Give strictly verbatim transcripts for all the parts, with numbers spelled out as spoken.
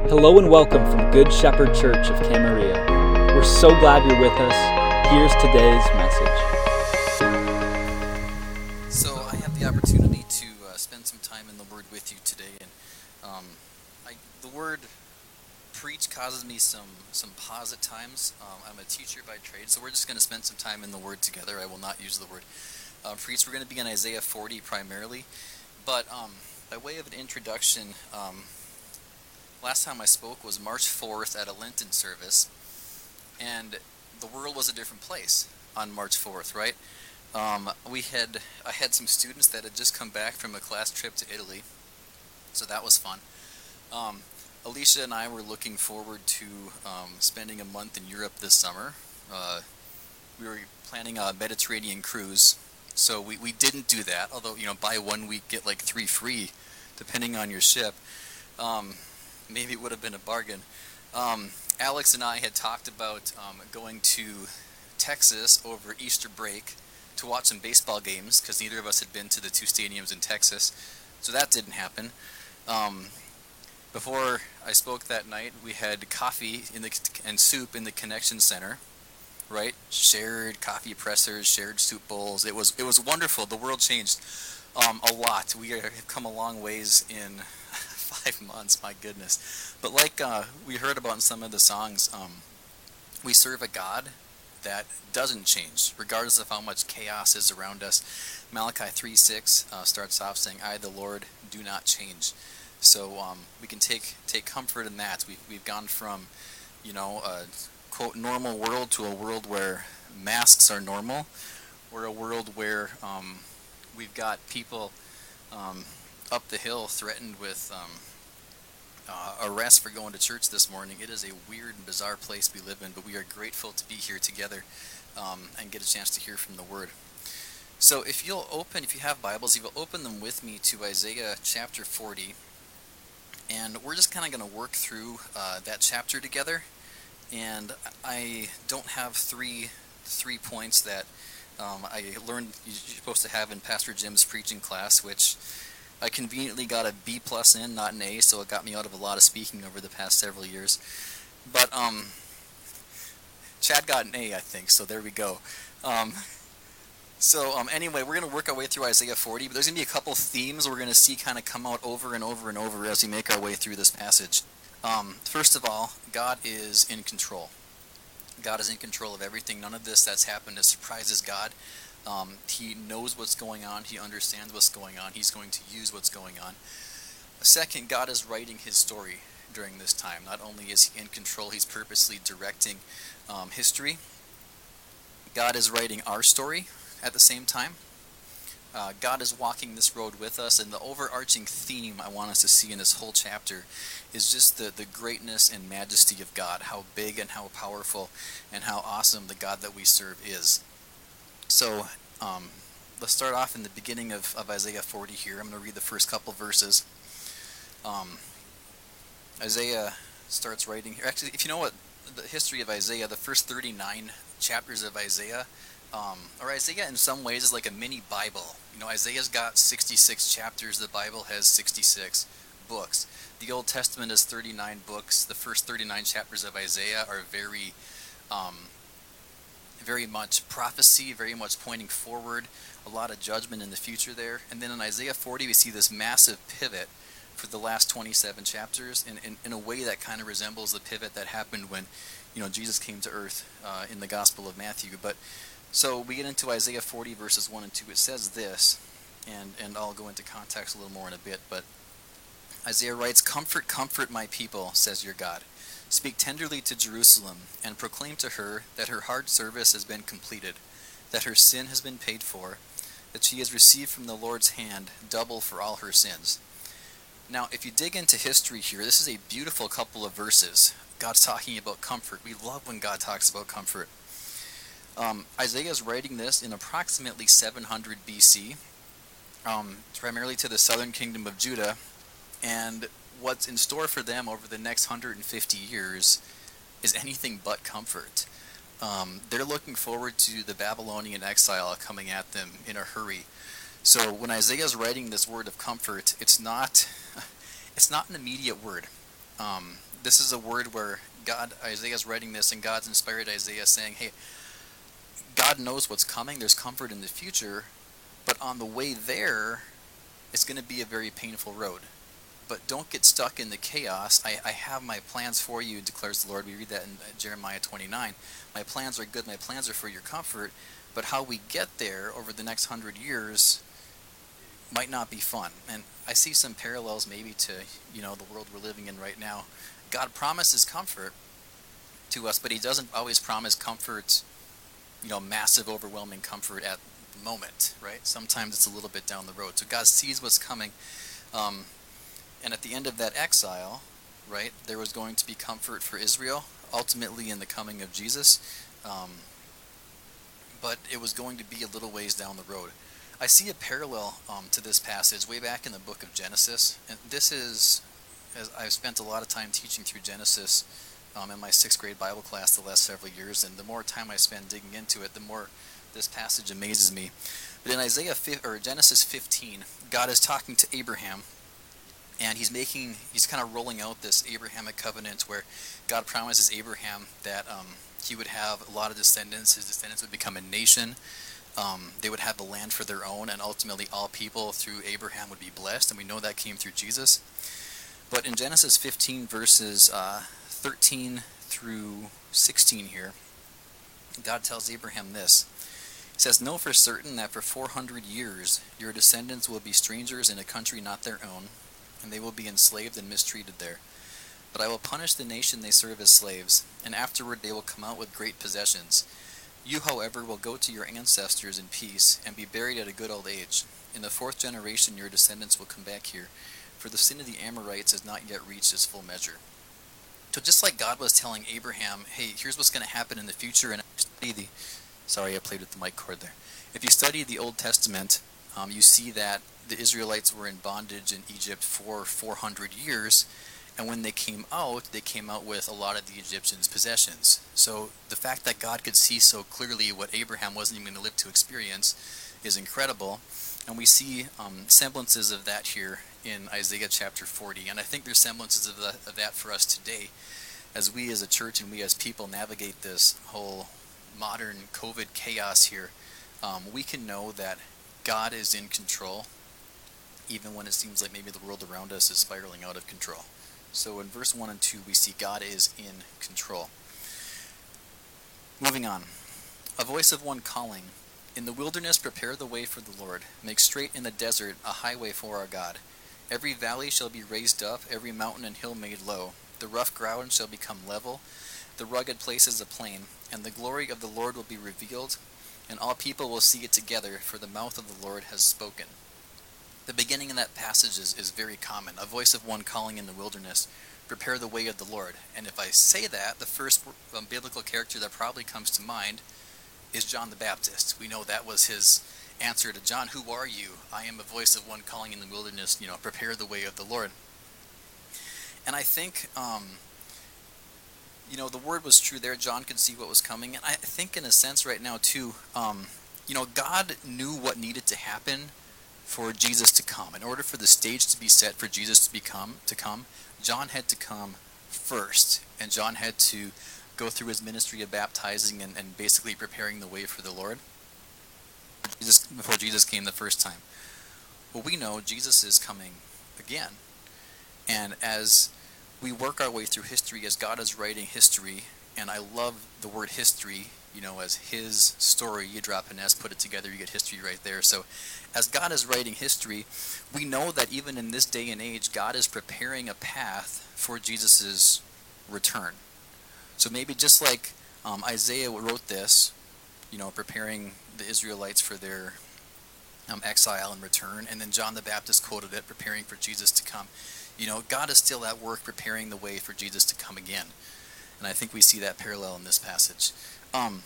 Hello and welcome from Good Shepherd Church of Camarillo. We're so glad you're with us. Here's today's message. So I have the opportunity to uh, spend some time in the Word with you today, and um, I, the word preach causes me some some pause at times. Um, I'm a teacher by trade, so we're just going to spend some time in the Word together. I will not use the word uh, preach. We're going to be in Isaiah forty primarily, but um, by way of an introduction, um, last time I spoke was March fourth at a Lenten service, and the world was a different place on March fourth, right? Um, we had I had some students that had just come back from a class trip to Italy, so that was fun. Um, Alicia and I were looking forward to um, spending a month in Europe this summer. Uh, we were planning a Mediterranean cruise, so we, we didn't do that, although, you know, buy one week, get like three free, depending on your ship. Um, maybe it would have been a bargain. Um, Alex and I had talked about um, going to Texas over Easter break to watch some baseball games, because neither of us had been to the two stadiums in Texas, so that didn't happen. Um, before I spoke that night, we had coffee in the and soup in the Connection Center, right? Shared coffee pressers, shared soup bowls. It was it was wonderful. The world changed um, a lot. We have come a long ways in five months. My goodness. But like uh, we heard about in some of the songs, um, we serve a God that doesn't change, regardless of how much chaos is around us. Malachi three six uh, starts off saying, "I, the Lord, do not change." So um, we can take take comfort in that. We've we've gone from, you know, a quote normal world to a world where masks are normal, or a world where um, we've got people um, up the hill threatened with um, uh, arrest for going to church this morning. It is a weird and bizarre place we live in, but we are grateful to be here together um, and get a chance to hear from the Word. So if you'll open, if you have Bibles, if you'll open them with me to Isaiah chapter forty, and we're just kind of going to work through uh, that chapter together. And I don't have three three points that um, I learned you're supposed to have in Pastor Jim's preaching class, which I conveniently got a B plus in, not an A, so it got me out of a lot of speaking over the past several years. But um, Chad got an A, I think, so there we go. Um, so um, anyway, we're going to work our way through Isaiah forty, but there's going to be a couple themes we're going to see kind of come out over and over and over as we make our way through this passage. Um, first of all, God is in control. God is in control of everything. None of this that's happened surprises God. Um, he knows what's going on. He understands what's going on. He's going to use what's going on. Second, God is writing his story during this time. Not only is he in control, he's purposely directing um, history. God is writing our story at the same time. Uh, God is walking this road with us, and the overarching theme I want us to see in this whole chapter is just the, the greatness and majesty of God, how big and how powerful and how awesome the God that we serve is. So um, let's start off in the beginning of, of Isaiah forty here. I'm going to read the first couple verses. Um, Isaiah starts writing here. Actually, if you know what the history of Isaiah, the first thirty-nine chapters of Isaiah, um, or Isaiah in some ways is like a mini Bible. You know, Isaiah's got sixty-six chapters. The Bible has sixty-six books. The Old Testament is thirty-nine books. The first thirty-nine chapters of Isaiah are very... Um, very much prophecy, very much pointing forward, a lot of judgment in the future there. And then in Isaiah forty, we see this massive pivot for the last twenty-seven chapters in, in, in a way that kind of resembles the pivot that happened when, you know, Jesus came to earth uh, in the Gospel of Matthew. But so we get into Isaiah forty, verses one and two. It says this, and, and I'll go into context a little more in a bit, but Isaiah writes, "Comfort, comfort my people, says your God. Speak tenderly to Jerusalem, and proclaim to her that her hard service has been completed, that her sin has been paid for, that she has received from the Lord's hand double for all her sins." Now, if you dig into history here, this is a beautiful couple of verses. God's talking about comfort. We love when God talks about comfort. Um, Isaiah is writing this in approximately seven hundred B C, um, primarily to the southern kingdom of Judah, and what's in store for them over the next one hundred fifty years is anything but comfort. Um, they're looking forward to the Babylonian exile coming at them in a hurry. So when Isaiah is writing this word of comfort, it's not it's not an immediate word. Um, this is a word where God, Isaiah's writing this, and God's inspired Isaiah saying, hey, God knows what's coming. There's comfort in the future, but on the way there, it's going to be a very painful road. But don't get stuck in the chaos. I, I have my plans for you, declares the Lord. We read that in Jeremiah twenty-nine. My plans are good. My plans are for your comfort. But how we get there over the next hundred years might not be fun. And I see some parallels maybe to, you know, the world we're living in right now. God promises comfort to us, but he doesn't always promise comfort, you know, massive, overwhelming comfort at the moment, right? Sometimes it's a little bit down the road. So God sees what's coming. Um, and at the end of that exile, right, there was going to be comfort for Israel, ultimately in the coming of Jesus. Um, but it was going to be a little ways down the road. I see a parallel um, to this passage way back in the book of Genesis. And this is, as I've spent a lot of time teaching through Genesis um, in my sixth grade Bible class the last several years, and the more time I spend digging into it, the more this passage amazes me. But in Isaiah or Genesis fifteen, God is talking to Abraham, and he's making, he's kind of rolling out this Abrahamic covenant where God promises Abraham that um, he would have a lot of descendants. His descendants would become a nation. Um, they would have the land for their own, and ultimately all people through Abraham would be blessed, and we know that came through Jesus. But in Genesis fifteen, verses uh, thirteen through sixteen here, God tells Abraham this. He says, "Know for certain that for four hundred years your descendants will be strangers in a country not their own, and they will be enslaved and mistreated there. But I will punish the nation they serve as slaves, and afterward they will come out with great possessions. You, however, will go to your ancestors in peace and be buried at a good old age. In the fourth generation your descendants will come back here, for the sin of the Amorites has not yet reached its full measure." So just like God was telling Abraham, hey, here's what's going to happen in the future, and study the, sorry, I played with the mic cord there. If you study the Old Testament, um, you see that the Israelites were in bondage in Egypt for four hundred years, and when they came out, they came out with a lot of the Egyptians' possessions. So the fact that God could see so clearly what Abraham wasn't even going to live to experience is incredible. And we see um, semblances of that here in Isaiah chapter forty. And I think there's semblances of, the, of that for us today as we as a church and we as people navigate this whole modern COVID chaos here. Um, we can know that God is in control, even when it seems like maybe the world around us is spiraling out of control. So in verse one and two, we see God is in control. Moving on. A voice of one calling, "In the wilderness prepare the way for the Lord. Make straight in the desert a highway for our God. Every valley shall be raised up, every mountain and hill made low. The rough ground shall become level, the rugged places a plain. And the glory of the Lord will be revealed, and all people will see it together, for the mouth of the Lord has spoken." The beginning of that passage is, is very common. A voice of one calling in the wilderness, "Prepare the way of the Lord." And if I say that, the first um, biblical character that probably comes to mind is John the Baptist. We know that was his answer to John, "Who are you?" "I am a voice of one calling in the wilderness, you know, prepare the way of the Lord." And I think, um, you know, the word was true there. John could see what was coming. And I think in a sense right now too, um, you know, God knew what needed to happen for Jesus to come. In order for the stage to be set for Jesus to become to come, John had to come first, and John had to go through his ministry of baptizing and, and basically preparing the way for the Lord Jesus, before Jesus came the first time. Well, we know Jesus is coming again, and as we work our way through history, as God is writing history, and I love the word history, you know, as his story, you drop an S, put it together, you get history right there. So as God is writing history, we know that even in this day and age, God is preparing a path for Jesus's return. So maybe just like um, Isaiah wrote this, you know, preparing the Israelites for their um, exile and return, and then John the Baptist quoted it, preparing for Jesus to come. You know, God is still at work preparing the way for Jesus to come again. And I think we see that parallel in this passage. Um,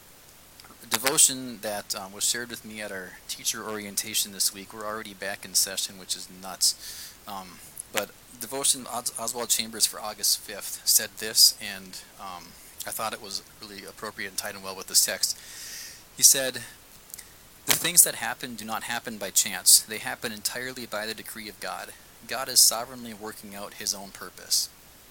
devotion that um, was shared with me at our teacher orientation this week. We're already back in session, which is nuts. Um, but devotion Os- Oswald Chambers for August fifth said this, and um, I thought it was really appropriate and tied in well with this text. He said, "The things that happen do not happen by chance. They happen entirely by the decree of God. God is sovereignly working out his own purpose."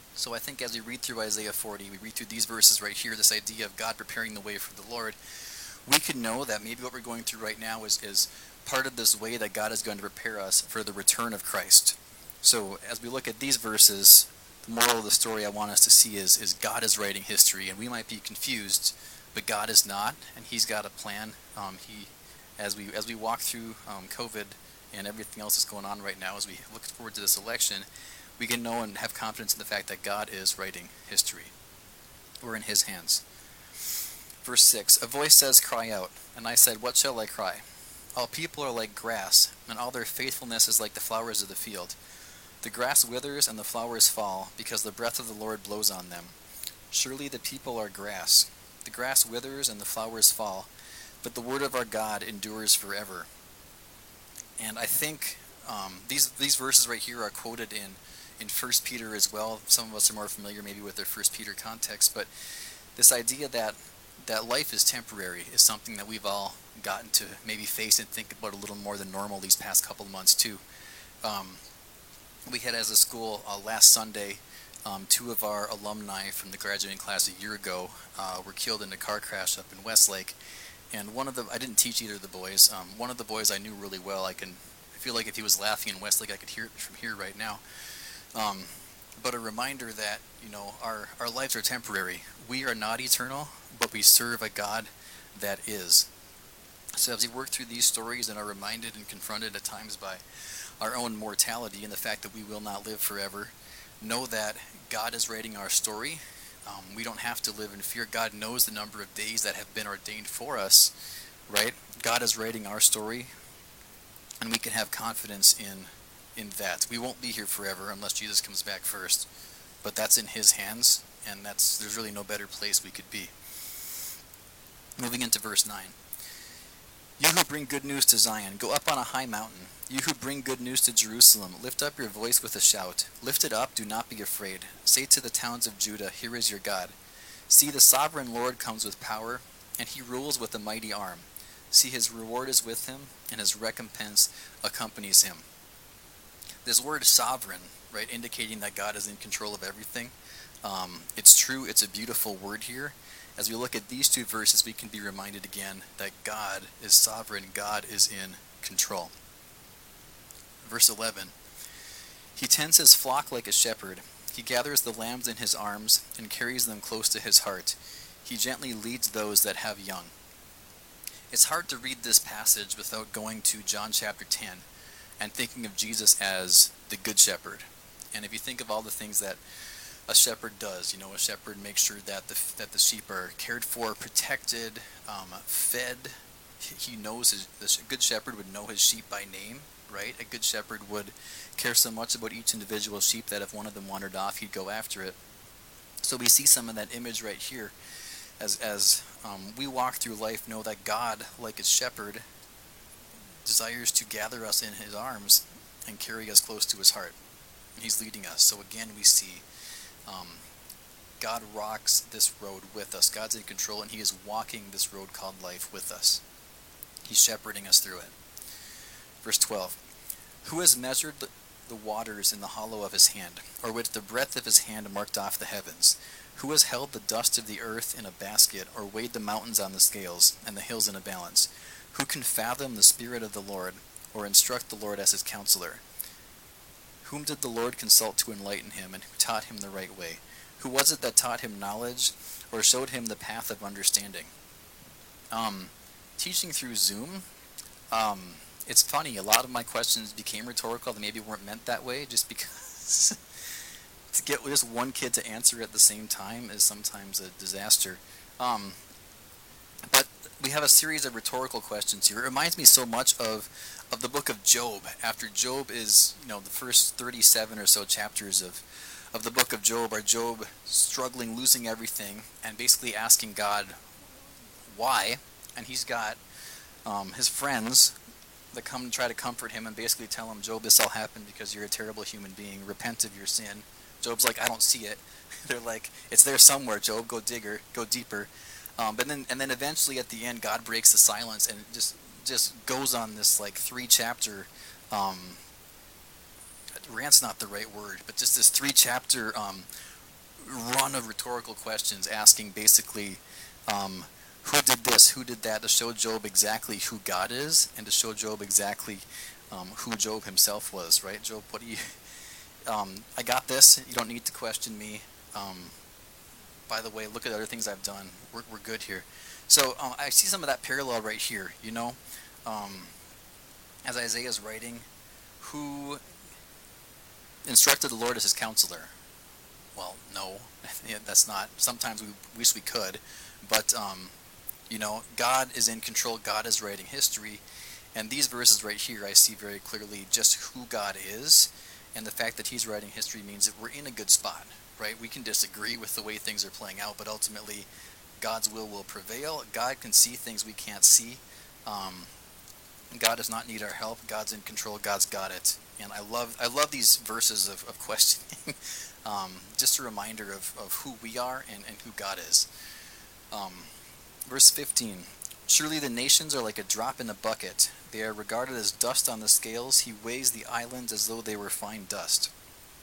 So I think as we read through Isaiah forty, we read through these verses right here, this idea of God preparing the way for the Lord, we can know that maybe what we're going through right now is, is part of this way that God is going to prepare us for the return of Christ. So as we look at these verses, the moral of the story I want us to see is, is God is writing history, and we might be confused, but God is not, and He's got a plan. Um, he, as we as we walk through um, COVID and everything else that's going on right now, as we look forward to this election, we can know and have confidence in the fact that God is writing history. We're in His hands. Verse six, a voice says, cry out. And I said, what shall I cry? All people are like grass, and all their faithfulness is like the flowers of the field. The grass withers and the flowers fall, because the breath of the Lord blows on them. Surely the people are grass. The grass withers and the flowers fall, but the word of our God endures forever. And I think um, these these verses right here are quoted in in First Peter as well. Some of us are more familiar maybe with their First Peter context, but this idea that that life is temporary is something that we've all gotten to maybe face and think about a little more than normal these past couple of months too. Um, we had as a school uh, last Sunday, um, two of our alumni from the graduating class a year ago uh, were killed in a car crash up in Westlake. And one of them, I didn't teach either of the boys. Um, one of the boys I knew really well. I can, I feel like if he was laughing in Westlake, I could hear it from here right now. Um, but a reminder that, you know, our, our lives are temporary. We are not eternal, but we serve a God that is. So as we work through these stories and are reminded and confronted at times by our own mortality and the fact that we will not live forever, know that God is writing our story. Um, we don't have to live in fear. God knows the number of days that have been ordained for us, right? God is writing our story, and we can have confidence in in that. We won't be here forever unless Jesus comes back first, but that's in His hands, and that's there's really no better place we could be. Moving into verse nine. You who bring good news to Zion, go up on a high mountain. You who bring good news to Jerusalem, lift up your voice with a shout. Lift it up, do not be afraid. Say to the towns of Judah, here is your God. See, the sovereign Lord comes with power, and He rules with a mighty arm. See, His reward is with Him, and His recompense accompanies Him. This word sovereign, right, indicating that God is in control of everything. Um, it's true, it's a beautiful word here. As we look at these two verses, we can be reminded again that God is sovereign, God is in control. Verse eleven, He tends His flock like a shepherd. He gathers the lambs in His arms and carries them close to His heart. He gently leads those that have young. It's hard to read this passage without going to John chapter ten and thinking of Jesus as the good shepherd. And if you think of all the things that a shepherd does, you know, a shepherd makes sure that the that the sheep are cared for, protected, um, fed. He knows his, the good shepherd would know his sheep by name, right? A good shepherd would care so much about each individual sheep that if one of them wandered off, he'd go after it. So we see some of that image right here. As as um, we walk through life, know that God, like a shepherd, desires to gather us in His arms and carry us close to His heart. And He's leading us. So again, we see Um, God rocks this road with us. God's in control, and He is walking this road called life with us. He's shepherding us through it. Verse twelve, Who has measured the, the waters in the hollow of His hand, or with the breadth of His hand marked off the heavens? Who has held the dust of the earth in a basket, or weighed the mountains on the scales, and the hills in a balance? Who can fathom the Spirit of the Lord, or instruct the Lord as His counselor? Whom did the Lord consult to enlighten him, and who taught him the right way? Who was it that taught him knowledge, or showed him the path of understanding? Um, teaching through Zoom, um, it's funny, a lot of my questions became rhetorical, they maybe weren't meant that way, just because to get just one kid to answer at the same time is sometimes a disaster. Um, but we have a series of rhetorical questions here. It reminds me so much of of the book of Job. After Job is, you know, the first thirty-seven or so chapters of of the book of Job are Job struggling, losing everything, and basically asking God why. And he's got um, his friends that come and try to comfort him and basically tell him, Job, this all happened because you're a terrible human being. Repent of your sin. Job's like, I don't see it. They're like, it's there somewhere, Job. Go digger, go deeper. Um, but then, and then eventually at the end, God breaks the silence and just just goes on this like three chapter, um, rant's not the right word, but just this three chapter um, run of rhetorical questions asking basically, um, who did this, who did that, to show Job exactly who God is and to show Job exactly um, who Job himself was, right? Job, what do you, um, I got this, you don't need to question me. Um, by the way, look at other things I've done. We're, we're good here. So uh, I see some of that parallel right here, you know, um, as Isaiah's writing, who instructed the Lord as his counselor? Well, no, that's not. Sometimes we wish we could, but um, you know, God is in control. God is writing history, and these verses right here, I see very clearly just who God is, and the fact that He's writing history means that we're in a good spot, right? We can disagree with the way things are playing out, but ultimately, God's will will prevail. God can see things we can't see. Um, God does not need our help. God's in control. God's got it. And I love I love these verses of, of questioning. um, just a reminder of, of who we are and, and who God is. Um, verse fifteen. Surely the nations are like a drop in a bucket. They are regarded as dust on the scales. He weighs the islands as though they were fine dust.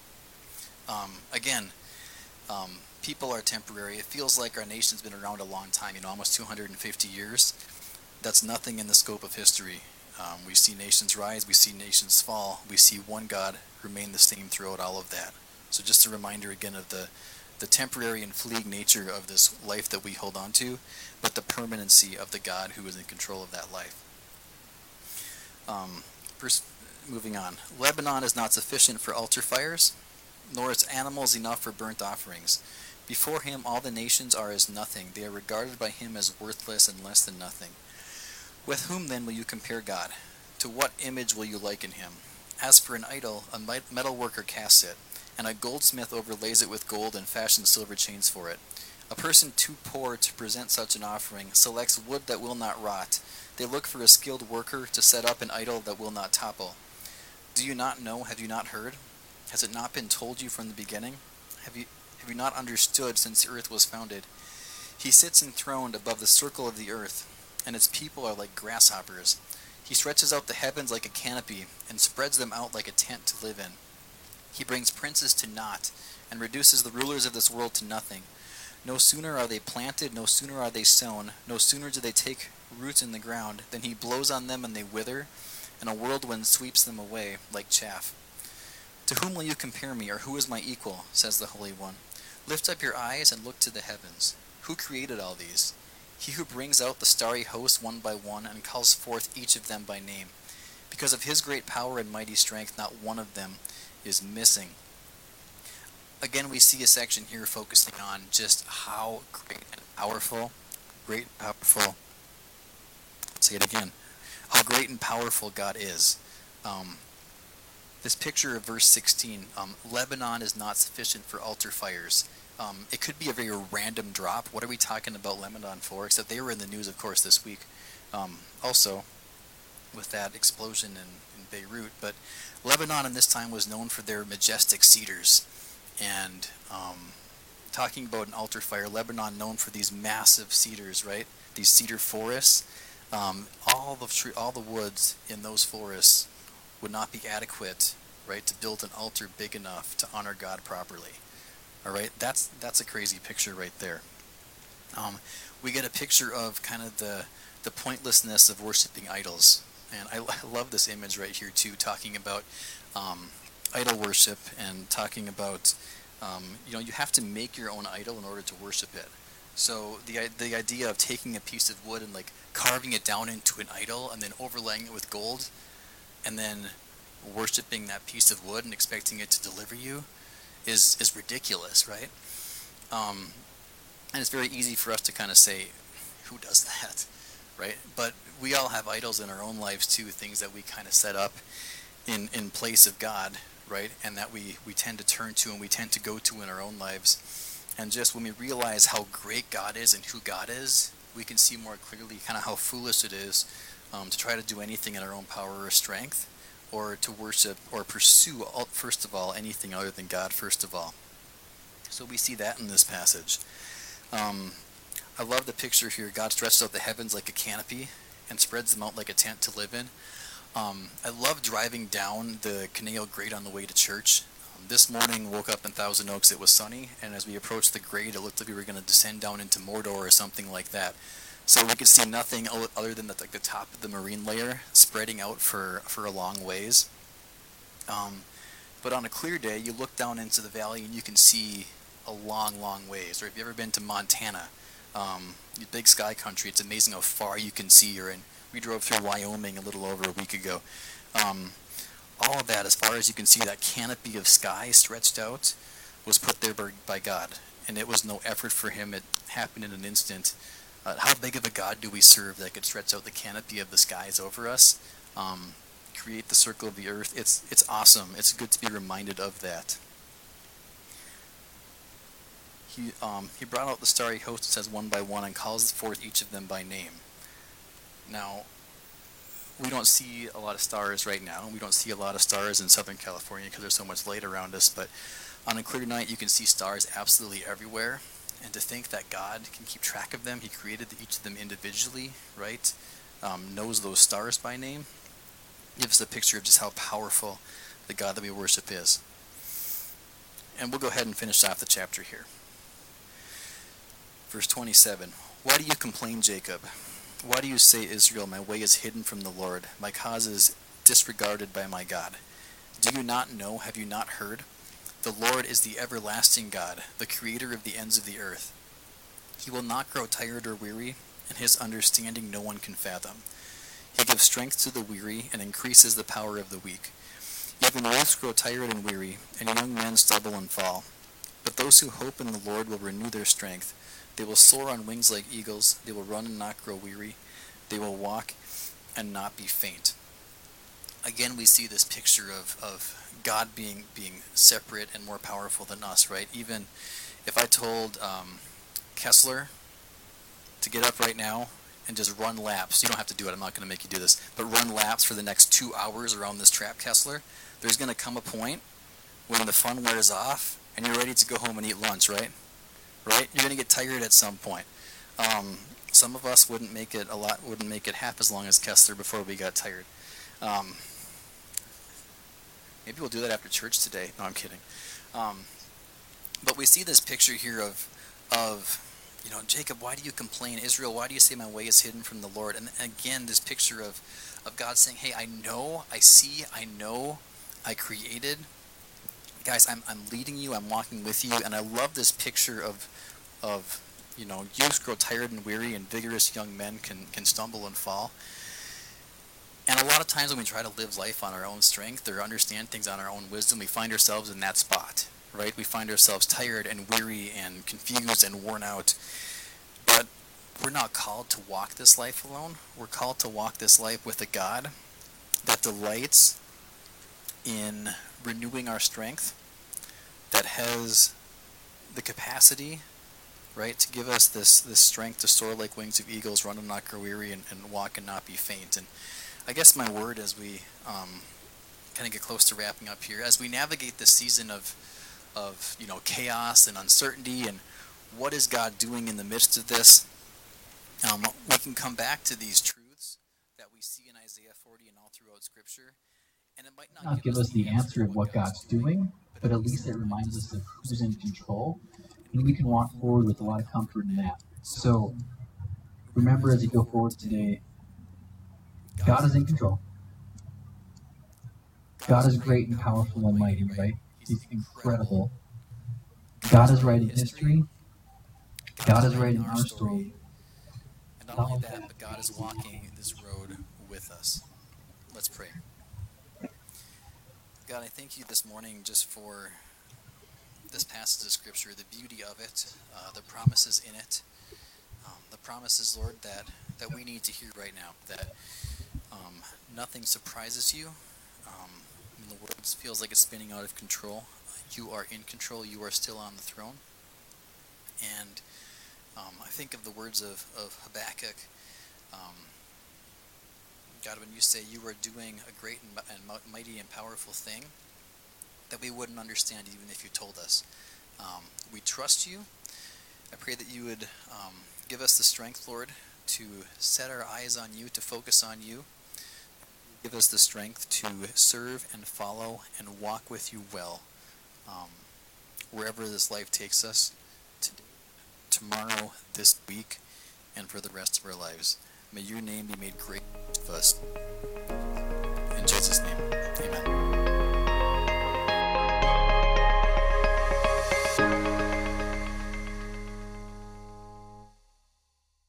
Um, again, um, people are temporary. It feels like our nation's been around a long time, you know, almost two hundred fifty years. That's nothing in the scope of history. Um, we see nations rise, we see nations fall, we see one God remain the same throughout all of that. So just a reminder again of the, the temporary and fleeting nature of this life that we hold on to, but the permanency of the God who is in control of that life. Um, first, moving on. Lebanon is not sufficient for altar fires, nor its animals enough for burnt offerings. Before him all the nations are as nothing. They are regarded by him as worthless and less than nothing. With whom then will you compare God? To what image will you liken him? As for an idol, a metal worker casts it, and a goldsmith overlays it with gold and fashions silver chains for it. A person too poor to present such an offering selects wood that will not rot. They look for a skilled worker to set up an idol that will not topple. Do you not know? Have you not heard? Has it not been told you from the beginning? Have you, have you not understood since the earth was founded? He sits enthroned above the circle of the earth, and its people are like grasshoppers. He stretches out the heavens like a canopy, and spreads them out like a tent to live in. He brings princes to naught, and reduces the rulers of this world to nothing. No sooner are they planted, no sooner are they sown, no sooner do they take root in the ground, than he blows on them and they wither, and a whirlwind sweeps them away like chaff. To whom will you compare me, or who is my equal, says the Holy One? Lift up your eyes and look to the heavens. Who created all these? He who brings out the starry host one by one and calls forth each of them by name. Because of his great power and mighty strength, not one of them is missing. Again, we see a section here focusing on just how great and powerful, great and powerful, say it again, how great and powerful God is. Um, this picture of verse sixteen, um, Lebanon is not sufficient for altar fires. Um, it could be a very random drop. What are we talking about Lebanon for? Except they were in the news, of course, this week. Um, also, with that explosion in, in Beirut. But Lebanon in this time was known for their majestic cedars. And um, talking about an altar fire, Lebanon known for these massive cedars, right? These cedar forests. Um, all the tree, all the woods in those forests would not be adequate, right, to build an altar big enough to honor God properly. All right, that's that's a crazy picture right there. Um, we get a picture of kind of the the pointlessness of worshiping idols, and I, I love this image right here too, talking about um, idol worship and talking about um, you know, you have to make your own idol in order to worship it. So the the idea of taking a piece of wood and like carving it down into an idol and then overlaying it with gold, and then worshiping that piece of wood and expecting it to deliver you, is is ridiculous, right? Um, and it's very easy for us to kind of say, who does that, right? But we all have idols in our own lives too, things that we kind of set up in, in place of God, right? And that we, we tend to turn to and we tend to go to in our own lives. And just when we realize how great God is and who God is, we can see more clearly kind of how foolish it is um, to try to do anything in our own power or strength, or to worship or pursue, first of all, anything other than God, first of all. So we see that in this passage. Um, I love the picture here. God stretches out the heavens like a canopy and spreads them out like a tent to live in. Um, I love driving down the Canal Grade on the way to church. Um, this morning, woke up in Thousand Oaks, it was sunny, and as we approached the grade, it looked like we were going to descend down into Mordor or something like that. So we could see nothing other than the, like the top of the marine layer spreading out for, for a long ways. Um, but on a clear day, you look down into the valley and you can see a long, long ways. Or if you've ever been to Montana, um, big sky country, it's amazing how far you can see. Or in, we drove through Wyoming a little over a week ago. Um, all of that, as far as you can see, that canopy of sky stretched out, was put there by, by God. And it was no effort for him. It happened in an instant. Uh, how big of a God do we serve that could stretch out the canopy of the skies over us, um, create the circle of the earth? It's it's awesome. It's good to be reminded of that. He um, he brought out the starry host, it says, one by one, and calls forth each of them by name. Now, we don't see a lot of stars right now. We don't see a lot of stars in Southern California because there's so much light around us, but on a clear night you can see stars absolutely everywhere. And to think that God can keep track of them, he created each of them individually, right? Um, knows those stars by name, gives us a picture of just how powerful the God that we worship is. And we'll go ahead and finish off the chapter here. Verse twenty-seven, why do you complain, Jacob? Why do you say, Israel, my way is hidden from the Lord, my cause is disregarded by my God? Do you not know, have you not heard? The Lord is the everlasting God, the creator of the ends of the earth. He will not grow tired or weary, and his understanding no one can fathom. He gives strength to the weary and increases the power of the weak. Even youths grow tired and weary, and young men stumble and fall. But those who hope in the Lord will renew their strength. They will soar on wings like eagles. They will run and not grow weary. They will walk and not be faint. Again, we see this picture of, of God being being separate and more powerful than us, right? Even if I told um, Kessler to get up right now and just run laps, you don't have to do it, I'm not going to make you do this, but run laps for the next two hours around this trap, Kessler, there's going to come a point when the fun wears off and you're ready to go home and eat lunch, right? Right? You're going to get tired at some point. Um, some of us wouldn't make it a lot, wouldn't make it half as long as Kessler before we got tired. Um, Maybe we'll do that after church today. No, I'm kidding. Um, but we see this picture here of, of, you know, Jacob, why do you complain? Israel, why do you say my way is hidden from the Lord? And again, this picture of, of God saying, hey, I know, I see, I know, I created. Guys, I'm I'm leading you, I'm walking with you. And I love this picture of, of you know, youths grow tired and weary, and vigorous young men can, can stumble and fall. And a lot of times when we try to live life on our own strength or understand things on our own wisdom, we find ourselves in that spot, right? We find ourselves tired and weary and confused and worn out. But we're not called to walk this life alone. We're called to walk this life with a God that delights in renewing our strength, that has the capacity, right, to give us this, this strength to soar like wings of eagles, run and not grow weary, and, and walk and not be faint. And I guess my word as we um, kind of get close to wrapping up here, as we navigate this season of, of you know, chaos and uncertainty, and what is God doing in the midst of this, um, we can come back to these truths that we see in Isaiah forty and all throughout Scripture, and it might not, not give us the answer of what God's doing, but at least it reminds us of who's in control, and we can walk forward with a lot of comfort in that. So remember, as you go forward today, God is in control. God is great and powerful and mighty, right? He's incredible. God is writing history. God is writing our story. And not only that, but God is walking this road with us. Let's pray. God, I thank you this morning just for this passage of Scripture, the beauty of it, uh, the promises in it, um, the promises, Lord, that, that we need to hear right now, that um, nothing surprises you. Um, when the world feels like it's spinning out of control, you are in control, you are still on the throne. And um, I think of the words of, of Habakkuk, um, God, when you say you are doing a great and, and mighty and powerful thing that we wouldn't understand even if you told us. Um, we trust you. I pray that you would um, give us the strength, Lord, to set our eyes on you, to focus on you. Give us the strength to serve and follow and walk with you well um, wherever this life takes us today, tomorrow, this week, and for the rest of our lives. May your name be made great of us.